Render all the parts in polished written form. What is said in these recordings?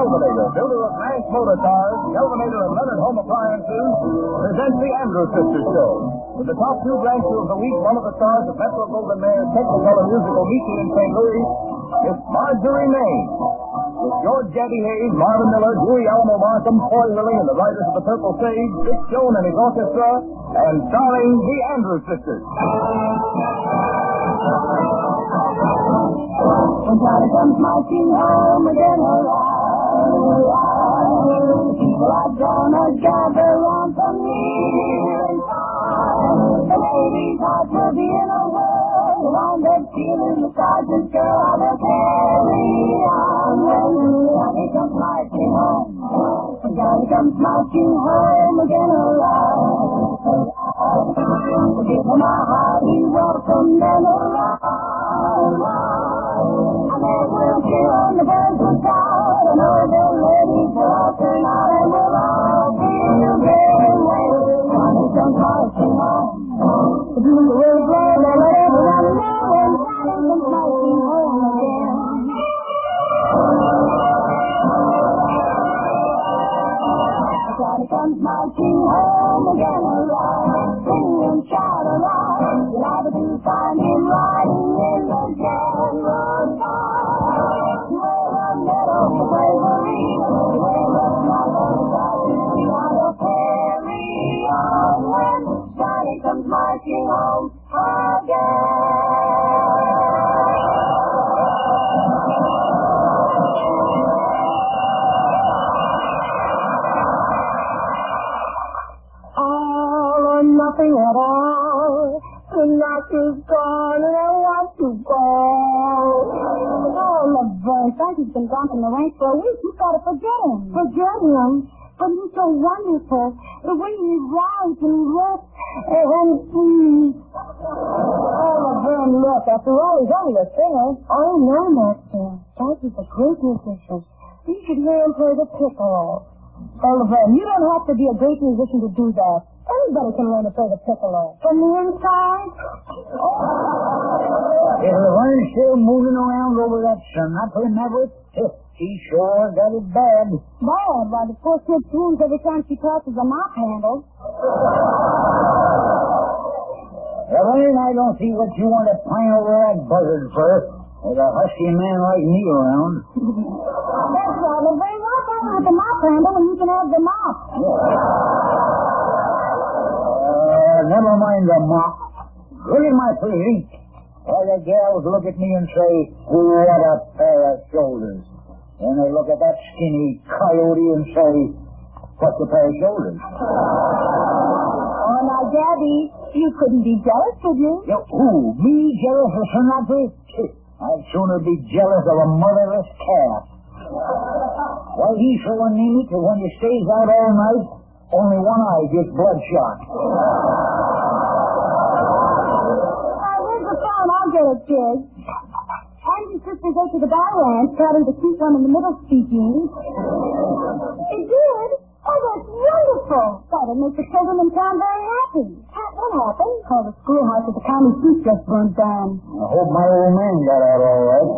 Kelvinator, builder of Nash Motor Cars, Kelvinator of Leonard Home Appliances, presents the Andrews Sisters Show. With the top two branches of the week, one of the stars of Metro Golden Mayer's Technicolor musical meeting in St. Louis, it's Marjorie Maine. With George Gaddy Hayes, Marvin Miller, Dewey Alamo Markham, Foy Willie, and the writers of The Purple Sage, Dick Jones and his orchestra, and starring the Andrews Sisters. When Johnny comes marching home again alive, people are gonna gather round from near and far. The ladies' hearts will be in a whirl around that feeling the sergeant's girl will carry on. When Johnny comes marching home, when Johnny comes marching home again alive, we'll give him a hearty welcome then alive. And then we'll cheer on the birds will shout, and all the ladies will all turn out, and we'll all feel good when Johnny comes marching home. The bugle will blow, they'll let everyone know when Johnny comes marching home again. Johnny comes marching home again alive, sing and shout aloud, you'll have to find him riding in the general car. Where the meadow for bravery, where the mother solitary, I'll carry on when Johnny comes marching home again. Nothing at all. The night is gone and I want to go. Oh, Laverne, Frankie's been gone from the ranch for a week. You've got to forget him. Forget him? But he's so wonderful. The way he rides and looks and sings. Oh, Laverne, look. After all, he's only a singer. Oh, no, Master. Frankie's a great musician. You should hear him play the piccolo. Oh, Laverne, you don't have to be a great musician to do that. Anybody can learn to play the piccolo. From the inside? Is Laverne still moving around over that sonata Maverick? She sure got it bad. Bad? Why, the poor kid swoons every time she tosses a mop handle. Laverne, I don't see what you want to pine over that buzzard for, with a husky man like me around. That's right, Laverne. Why bother with the mop handle when you can have the mop? Never mind the mop. Look at my physique. All the gals look at me and say, what a pair of shoulders. Then they look at that skinny coyote and say, what's a pair of shoulders? Oh, now, Gabby, you couldn't be jealous, could you? Who? Me jealous of Sinatra? I'd sooner be jealous of a motherless calf. Why, he's so anemic that when he stays out all night, only one eye gets bloodshot. Here's the phone. I'll get it, kid. Andy's sister goes to the bar ranch, taught him to keep one in the middle speaking. It did? Oh, that's wonderful. That'll make the children in town very happy. What happened? Oh, the schoolhouse at the county seat just burned down. I hope my old man got out all right.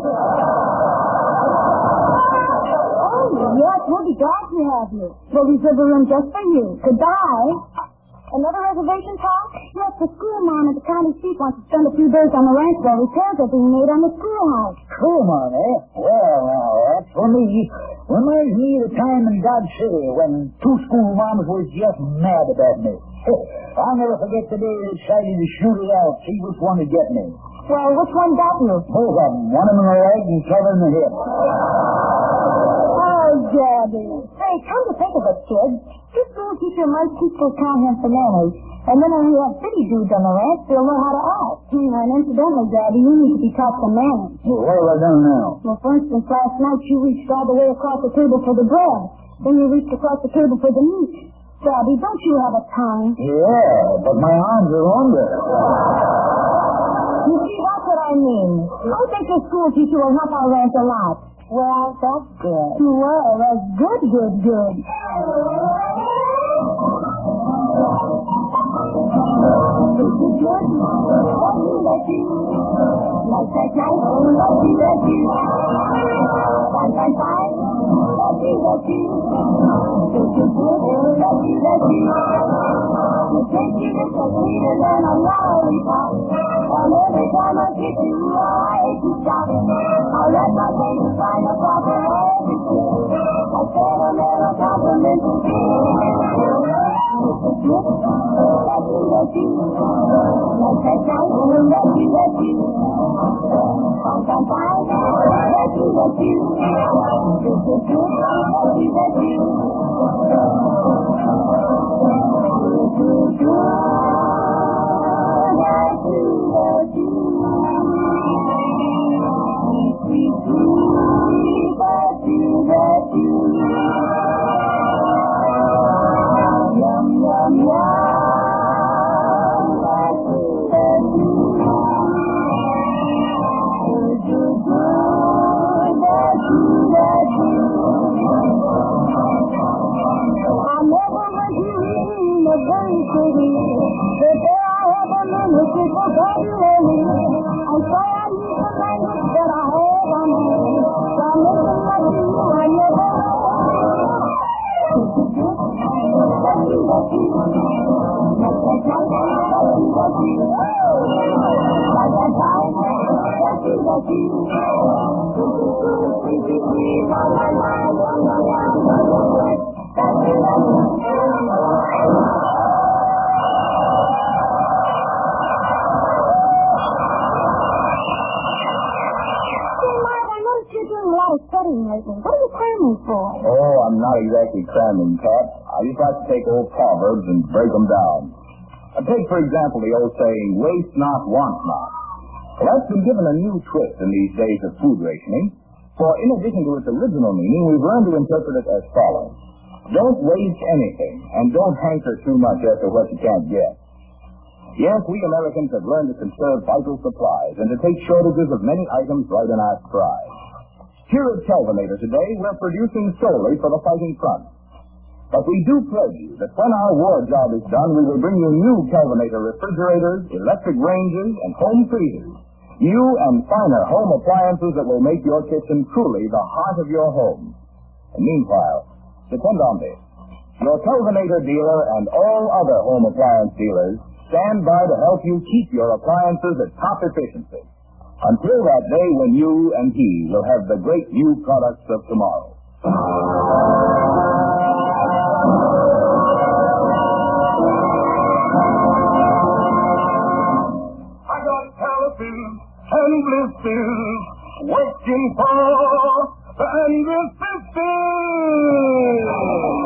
Yes, we'll be glad to have you. We'll reserve a room just for you. Goodbye. Another reservation, Paul? Yes, the school mom at the county seat wants to spend a few days on the ranch while repairs are being made on the schoolhouse. School mom, eh? Well, now, that's for me. Reminds me of the time in Dodge City when two school moms was just mad about me. I'll never forget the day they decided to shoot it out, see which one would get me. Well, which one got you? Both of them. One in the leg and the other in the hip. Oh, Gabby. Say, come to think of it, kid, this school teacher might teach those cowhand bananas, and then when we have city dudes on the ranch, they'll know how to act. And incidentally, Gabby, you need to be taught some manners. Well, what have I done now? Well, for instance, last night you reached all the way across the table for the bread. Then you reached across the table for the meat. Gabby, don't you have a tongue? Yeah, but my arms are longer. You see, that's what I mean. I think your school teacher will help our ranch a lot. Well, that's good. Well, that's good. Like that night, lucky. 555, lucky. sweeter than a lollipop. And every time I kiss you, I hate to stop. I let my fingers find a proper attitude. I sentimental compliment to you. It's a gift that you. Like that diamond that you. Sometimes that you. It's a gift that you. What are you cramming for? Oh, I'm not exactly cramming, Cat. I just like to take old proverbs and break them down. Take, for example, the old saying, waste not, want not. Well, that's been given a new twist in these days of food rationing. For in addition to its original meaning, we've learned to interpret it as follows. Don't waste anything, and don't hanker too much after what you can't get. Yes, we Americans have learned to conserve vital supplies and to take shortages of many items right in our stride. Here at Kelvinator today, we're producing solely for the fighting front. But we do pledge you that when our war job is done, we will bring you new Kelvinator refrigerators, electric ranges, and home freezers. New and finer home appliances that will make your kitchen truly the heart of your home. And meanwhile, depend on this. Your Kelvinator dealer and all other home appliance dealers stand by to help you keep your appliances at top efficiency. Until that day when you and he will have the great new products of tomorrow. I got calluses and blisters working for Andrew Sisters.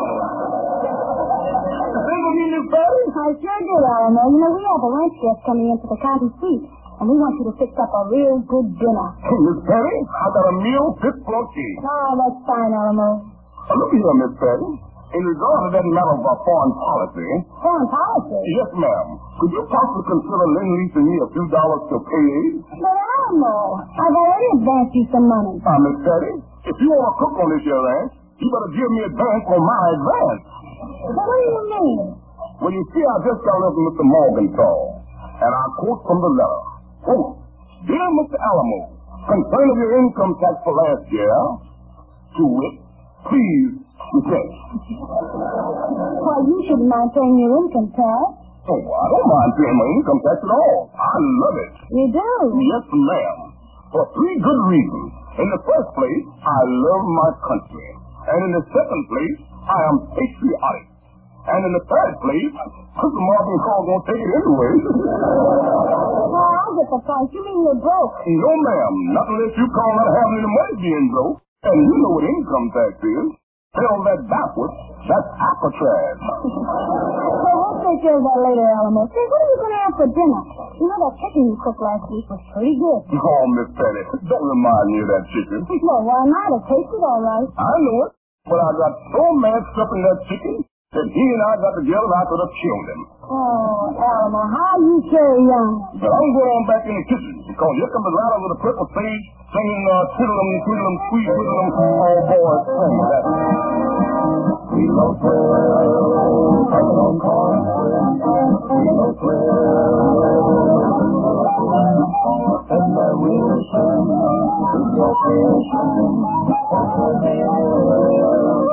Think of me, Miss Betty? I sure do, Alamo. You know, we have a lunch guest coming in for the county seat. And we want you to fix up a real good dinner. Miss Perry, I got a meal fit for a king. Oh, that's fine, Alamo. Look here, Miss Perry. In regard to that matter of foreign policy... Foreign policy? Yes, ma'am. Could you possibly consider leasing me a few dollars to pay aid? But, Alamo, I've already advanced you some money. Miss Perry, if you want to cook on this here ranch, you better give me advance on my advance. But what do you mean? Well, you see, I just got over Mr. Morgenthau, and I quote from the letter. Quote, Dear Mr. Alamo, concerning your income tax for last year, to wit, please repay. Why, you shouldn't mind paying your income tax. Oh, I don't mind paying my income tax at all. I love it. You do? Yes, ma'am. For three good reasons. In the first place, I love my country. And in the second place, I am patriotic. And in the third place, Mr. Morgenthau won't take it anyway. Well, I'll get the price. You mean you're broke? No, ma'am. Not unless you call not having any money being broke. And you know what income tax is. Tell that backwards. That's Alcatraz. Well, we'll take care of that later, Alamo. Say, what are you going to have for dinner? You know that chicken you cooked last week was pretty good. Oh, Miss Petty, don't remind me of that chicken. Well, why not? It tasted all right. I know it. But I got so messed up in that chicken that he and I got together and I could have killed him. Oh, Alamo, how you carry on? But I'm going on back in the kitchen because here comes the ladder with a purple sage singing twiddle-em, twiddle-em, sweet twiddle-em, all boys sing that. We love thrill, on corn, we love thrill. And I will sing to your creation,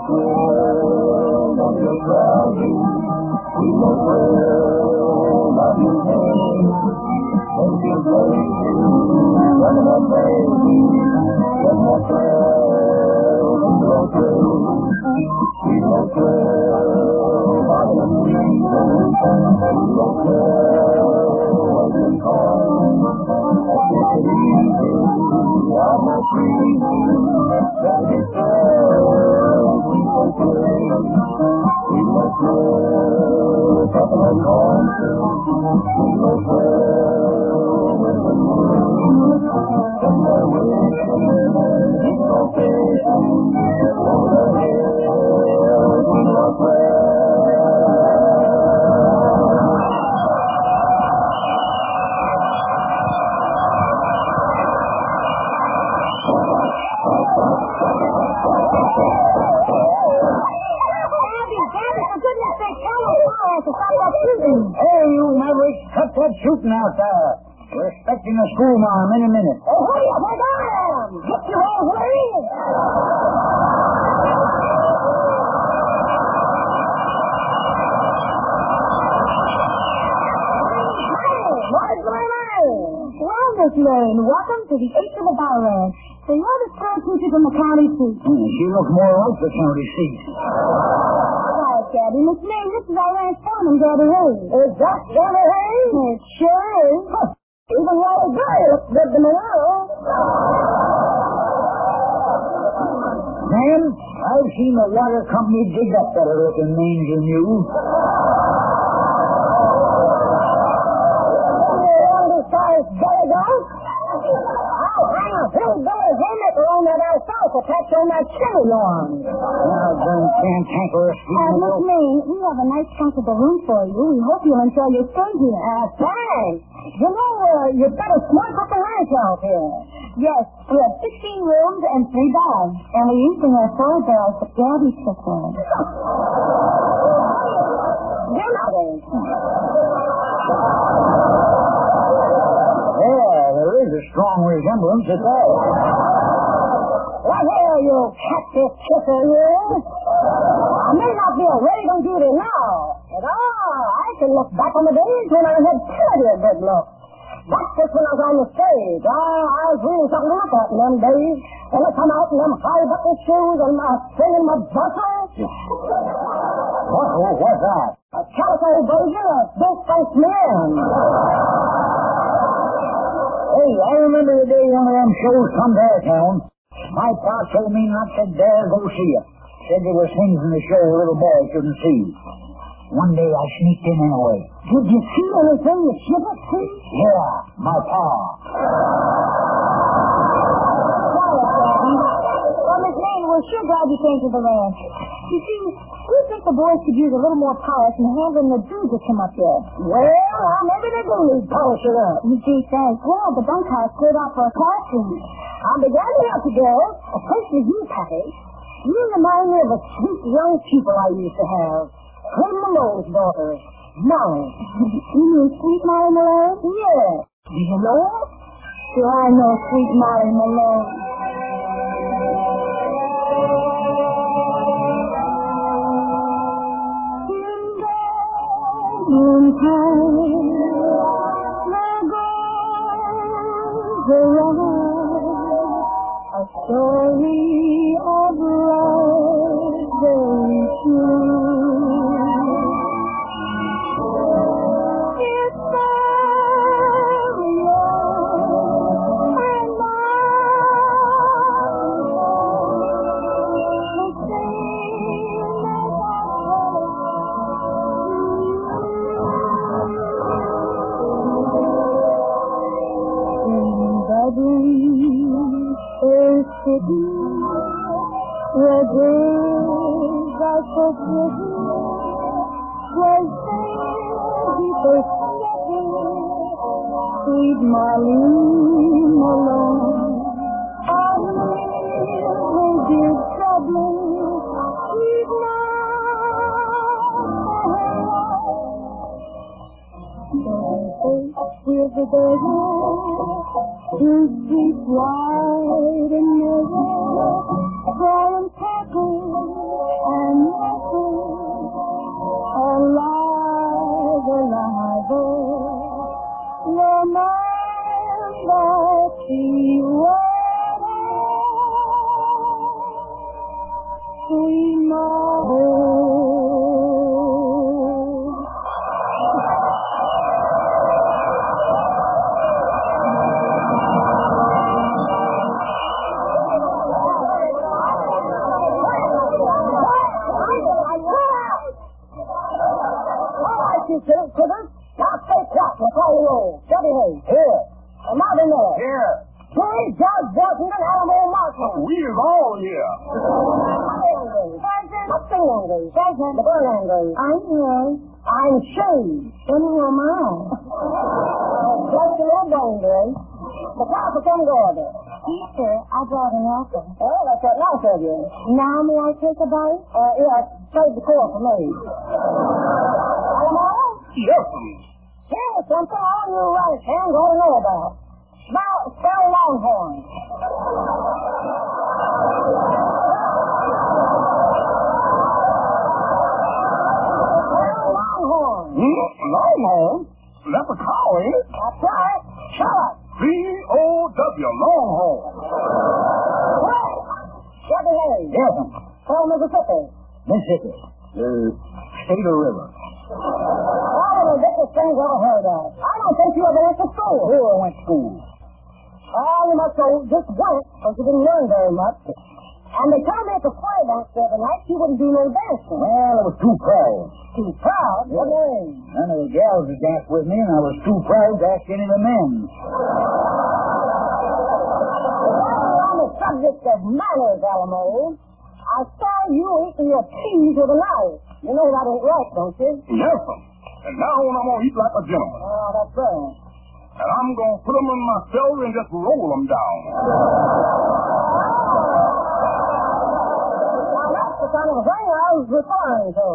thrill of your gravity. We will thrill of your pain. Don't you baby, one more baby, one more thrill, we will thrill. We will thrill by the season. We will thrill when you call. Take it easy, I'm not crazy. Let it thrill, we will thrill. We will thrill, couple of concerts. We will thrill with the moon. Some more wishing, keep on fishing. Over the hills, we will thrill. Hey, you Maverick, cut that shooting out there. We're expecting a schoolmarm any minute. Oh, hurry up, I got him! Get your old way! What's going on? Well, Miss Lane, welcome to the 8th of the Barrow. So you're the school teacher from the county seat. She looks more like the county seat. Right, Gabby. Miss Lane, this is our ranch foreman, Gabby Hayes. Is that Gabby Hayes? It sure is. Huh. Even Wally Gray looks good to me now. Ma'am, I've seen the water company dig up better looking names than you. Undersized belly goat? I'll hang a hillbilly haymaker on that alfalfa patch on that chili lawn. Now, then, cantankerous Miss people. Lane, we have a nice comfortable room for you. We hope you'll enjoy your stay here. Thanks. You know, you'd better smart up the ranch out here. Yes, we have 16 rooms and 3 baths. And we usually have 4 girls, but Gabby took them. You're not in. Yeah, there is a strong resemblance at that. Well, here, you cactus kisser, you. I may not be a raving beauty now, but I can look back on the days when I had plenty of good looks. That's just when I was on the stage. I was really something to look at in them days. When I come out in them high-buckled shoes and singing my bustle. What was that? A calico version of Bill Funk's Man. Hey, I remember the day one of them shows come to our town. My pa told me not to dare go see it. Said there were things in the show a little boy shouldn't see. One day I sneaked in anyway. Did you see anything you shouldn't see? Yeah, my pa. Well, Miss Lane, we're sure glad you came to the ranch. You see, we think the boys could use a little more polish in handling the dudes that come up here. Well, maybe they do need polishing up. Gee, thanks. We'll have the bunkhouse cleared out for a classroom. I'm beginning to help you, girls, especially you, Patty. You remind me of a sweet young pupil I used to have. Clem Malone's daughter, Molly. You mean Sweet Molly Malone? Yeah. Do you know her? Sure, I know Sweet Molly Malone. Noontime, there goes the river, a story of love very true. It's very young and the same as is city where days are so pretty, where he first stepping, sweet Molly Malone. All with his trouble, sweet with the baby, his deep wide and narrow, crying tackle we know. Critters, now stay quiet before you roll. Steady Hayes. Here. And Marvin Miller. Here. Jay, Judge Washington, Alamo Marshall. We is all here. Sergeant, the Burlington. I'm here. I'm Shane. And who am I? Just a little bone, Grace. The clock will come to order. Yes, sir. I brought an offer. Oh, that's that nice of you. Now may I take a bite? Yeah, save the core for me. Alamo? Yes, Here's something all you right hands ought to know about. Spell Longhorn. Spell Longhorn. Longhorn? That's a cow, ain't it? That's right. Shut. C-O-W, Longhorn. Right. Chevy Hayes. Yes, From Mississippi. Mississippi. State or river? All of the biggest things I've ever heard of. I don't think you ever went to school. Who went to school? Oh, you must have just went, because you didn't learn very much. And they told me at the square dance the other night you wouldn't do no dancing. Well, I was too proud. Too proud? What do you mean? None of the gals would dance with me, and I was too proud to ask any of the men. Well, on the subject of manners, Alamo, I saw you eating your peas with a knife. You know that ain't right, don't you? Yes, sir. And now I'm going to eat like a gentleman. Oh, that's right. And I'm going to put them in my celery and just roll them down. Now, that's the kind of thing I was referring to.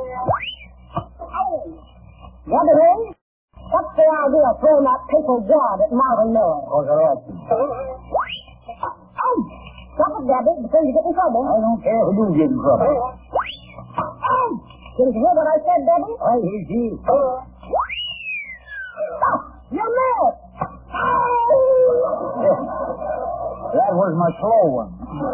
Brother Hayes, what's the idea of throwing that paper wad at Marvin Miller? Oh, all right. Oh, stop it, Gabby, before you get in trouble. I don't care if you do get in trouble. Oh, didn't you hear what I said, Debbie? I hear you. Stop! You missed! That was my slow one.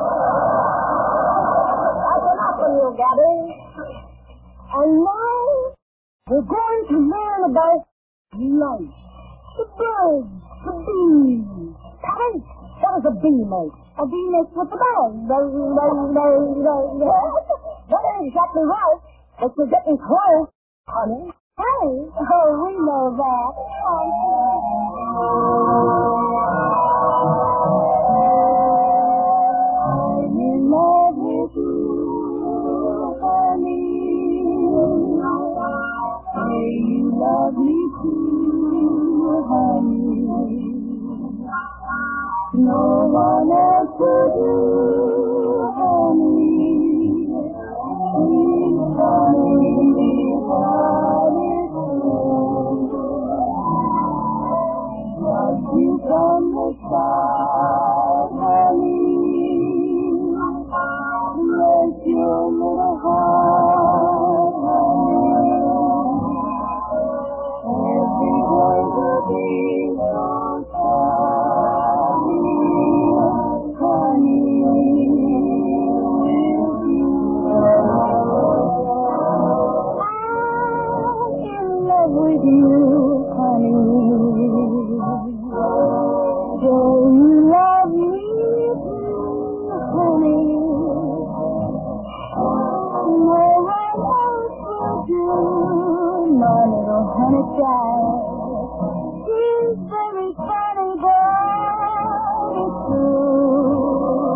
That's enough from you, Gabby. And now, we're going to learn about life. The birds, the bees. Patty, what does a bee make? A bee makes with the birds. That ain't exactly right, but you're getting close, honey. Hey, oh, we know that. I'm in love with you, honey. Say you love me too, honey. No one else will do, honey. Please, honey, you from the side, honey. Bless your little heart, honey. Everyone will be so sorry, honey. With you, I'm in love with you, honey. Do you love me, honey? No one else will do, my little honey child. She's very funny, but it's true.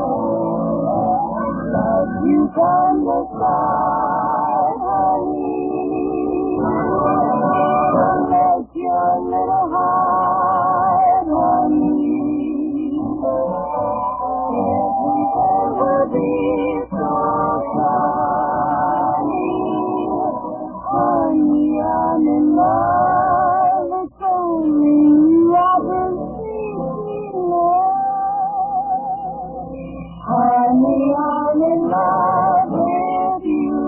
Love you from the side, honey. Let your little heart, honey. Everything will be so sunny. Honey, I'm in love. It's only you I've been seeking of. Honey, I'm in love with you.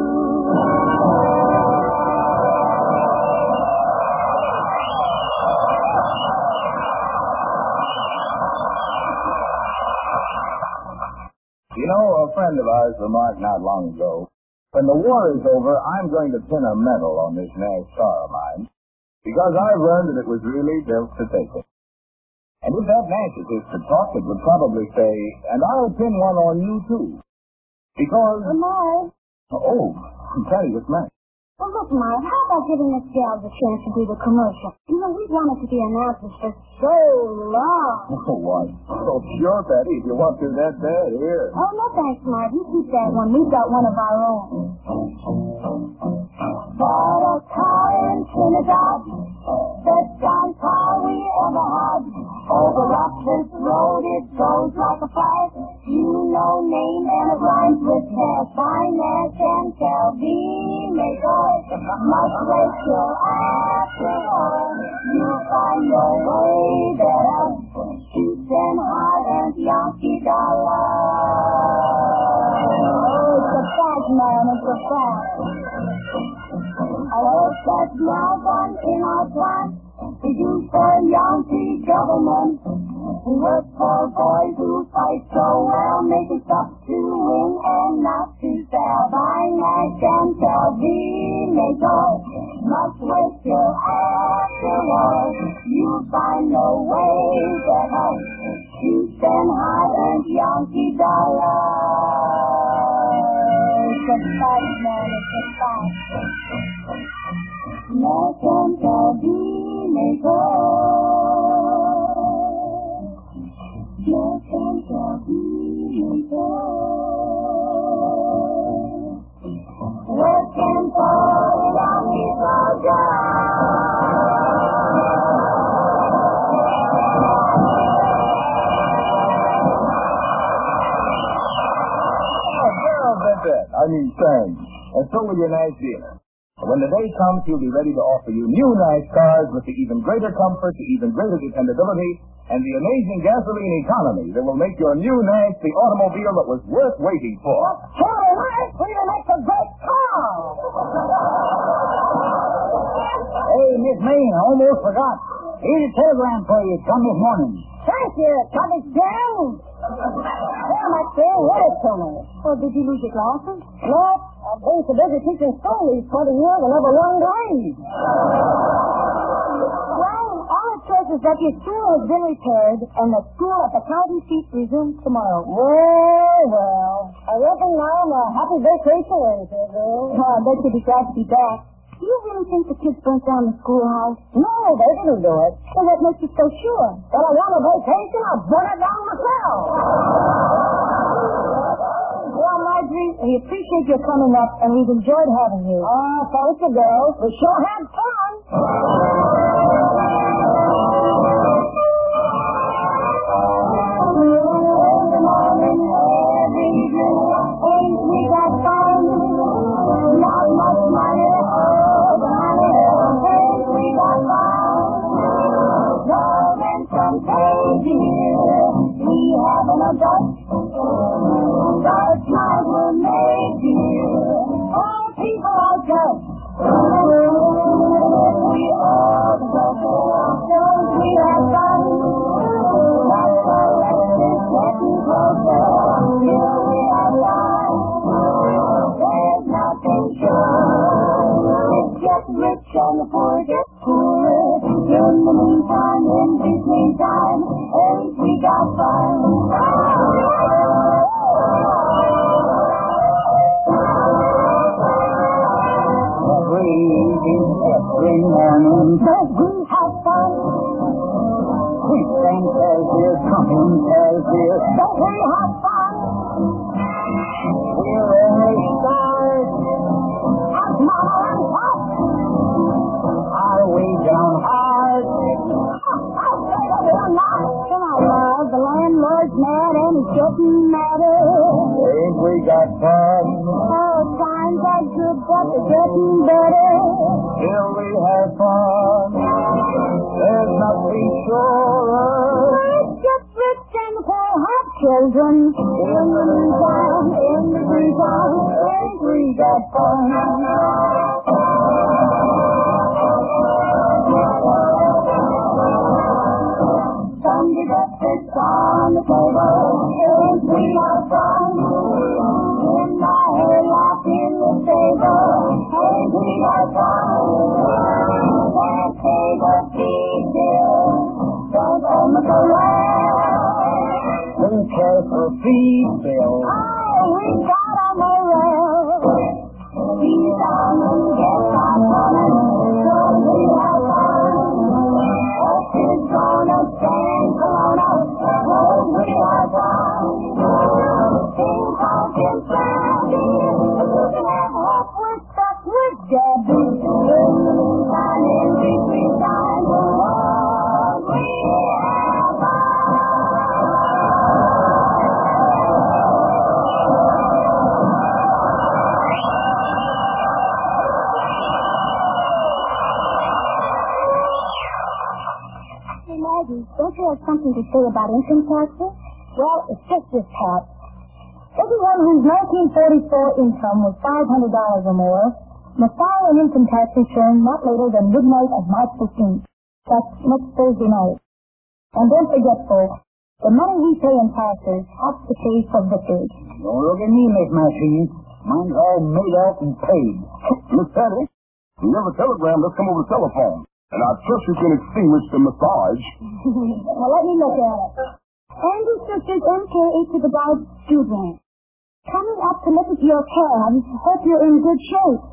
You know, a friend of ours remarked not long ago, when the war is over, I'm going to pin a medal on this NASCAR of mine, because I've learned that it was really built to take it. And if that narcissist could talk, it would probably say, and I'll pin one on you too. Because... Marv. Oh, Patty, what's Matt? Well, look, Marv, how about giving us gals a chance to do the commercial? You know, we've wanted to be announcers for so long. Oh, what? Oh, sure, Patty, if you want to that bad, here. Oh, no thanks, Marv. You keep that one. We've got one of our own. Bought a car in Trinidad, best damn car we ever had. Over Rockford Road it goes like a flash. You know name and it rhymes with cash. Finance and tell the makers must wait till afterward. You'll find your way there. Shoot them hard and Yankee dollar. Oh, it's a fact, man. It's a fact. I hope that's now one in our plan to do for Yankee government. We work for boys who fight so well, making stuff to win and not to sell. Finance and tell the makers must wait till afterward. You'll find no way to help. Shoot them high and Yankee dollar. It's a fact, man. It's a fact. Let them tell the makers. Let them tell the makers. Working for Yankee Thanks. And so will your nice dinner. When the day comes, he'll be ready to offer you new nice cars with the even greater comfort, the even greater dependability, and the amazing gasoline economy that will make your new nice the automobile that was worth waiting for. Charlie, nice for you to make a great car. Hey, Miss May, I almost forgot. Here's a telegram for you. It come this morning. Thank you. Cut it down. There, my dear, what is to me? Oh, did you lose your glasses? No. I've been so busy teaching school these 20 years I never learned to read. Well, all it says is that your school has been repaired and the school at the county seat resumes tomorrow. Well. I reckon now I'm a happy vacation, girl. Oh, I bet you'll be glad to be back. Do you really think the kids burnt down the schoolhouse? No, they didn't do it. Well, what makes you so sure? Well, I want a vacation, I'll burn it down myself. Well, Marjorie, we appreciate your coming up, and we've enjoyed having you. Thank you, girls. We sure had fun. we got fun. Not much money, we got fun. Love and some baby, we haven't a dust. Our smiles were made here. All people are just. We all so we have fun. That's the rest is getting closer. Here we have fun. There's nothing sure. It's get rich and the poor get poorer. In the meantime, in between time, ain't we got fun? Every morning, but we have fun. we think as we're coming as we're But we have fun. we're only stars. As Mama and Pop. Are we down hard? I'll say that we're not. Come on, love. The landlord's mad and he's getting madder. Ain't we got fun? Oh, times are good, but they're getting better. Till we have fun. There's nothing surer. Let's get rich and poor have children. In the meantime, ain't we got fun? Sunday breakfast on the table, ain't we got fun? have something to say about income taxes? Well, it's just this, Pat. Everyone whose 1944 income was $500 or more must file an income tax return not later than midnight of March 15th. That's next Thursday night. And don't forget, folks, the money we pay in taxes has to pay for victory. Don't look at me, Miss Maxine. Mine's all made up and paid. Miss Patty, if you have a telegram, let's come over the telephone. And I trust you can extinguish the massage. Well, let me look at it. Andrew Sisters MKA to the Guide Student. Coming up to look at your calves. Hope you're in good shape.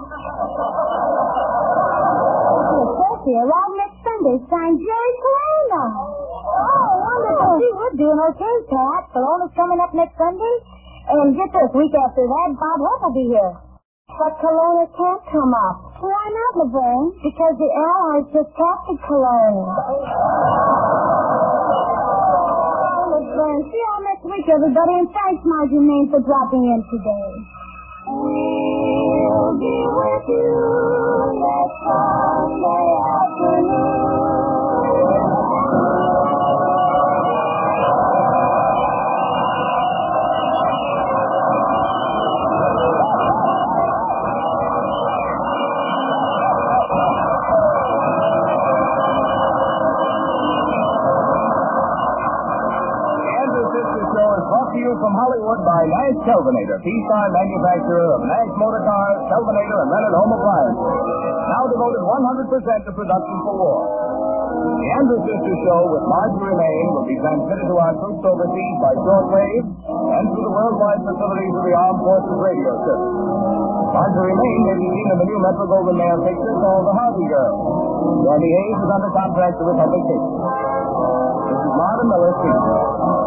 Sophie, around next Sunday, signed Jerry Corona. Oh, wonderful. Gee, we're doing okay, Pat. Corona's coming up next Sunday. And get this, week after that, Bob Hope will be here. But Kelowna can't come up. Why not, Laverne? Because the Allies just captured Kelowna. Laverne, see you all next week, everybody, and thanks, Margie Main, for dropping in today. We'll be with you next Sunday afternoon. From Hollywood by Nash Kelvinator, P-Star manufacturer of Nash Motor Cars, Kelvinator, and Leonard Home Appliances. Now devoted 100% to production for war. The Andrew Sisters Show with Marjorie Main will be transmitted to our troops overseas by shortwave and through the worldwide facilities of the Armed Forces Radio System. Marjorie Main may be seen in the new Metro-Goldwyn-Mayer picture called The Harvey Girl. Sandy Hayes is under contract to Republic Pictures. This is Martin Miller speaking.